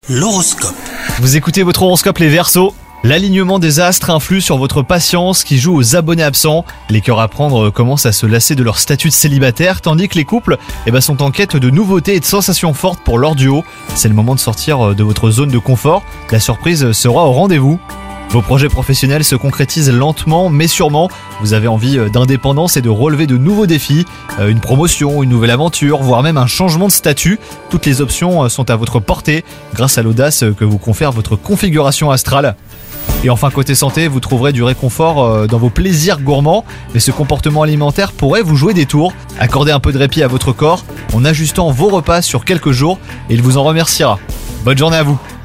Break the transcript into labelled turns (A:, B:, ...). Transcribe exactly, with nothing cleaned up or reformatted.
A: L'horoscope.
B: Vous écoutez votre horoscope les Verseaux. L'alignement des astres influe sur votre patience qui joue aux abonnés absents. Les cœurs à prendre commencent à se lasser de leur statut de célibataire, tandis que les couples eh ben, sont en quête de nouveautés et de sensations fortes pour leur duo. C'est le moment de sortir de votre zone de confort. La surprise sera au rendez-vous. Vos projets professionnels se concrétisent lentement mais sûrement. Vous avez envie d'indépendance et de relever de nouveaux défis. Une promotion, une nouvelle aventure, voire même un changement de statut. Toutes les options sont à votre portée grâce à l'audace que vous confère votre configuration astrale. Et enfin côté santé, vous trouverez du réconfort dans vos plaisirs gourmands, mais ce comportement alimentaire pourrait vous jouer des tours. Accordez un peu de répit à votre corps en ajustant vos repas sur quelques jours et il vous en remerciera. Bonne journée à vous.